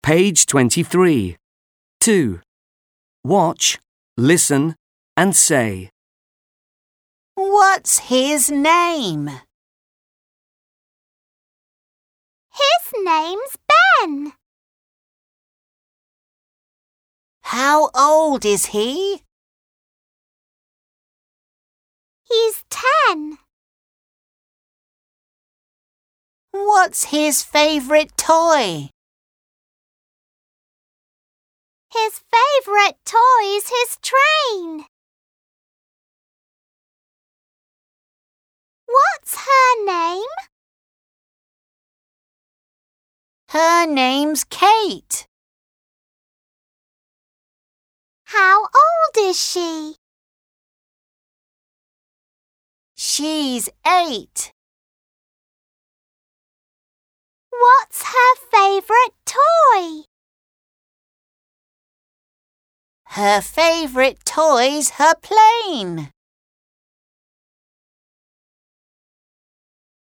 Page 23. 2. Watch, listen and say. What's his name? His name's Ben. How old is he? He's 10. What's his favourite toy? His favourite toy's his train. What's her name? Her name's Kate. How old is she? She's 8. What's her favourite toy? Her favourite toy's her plane.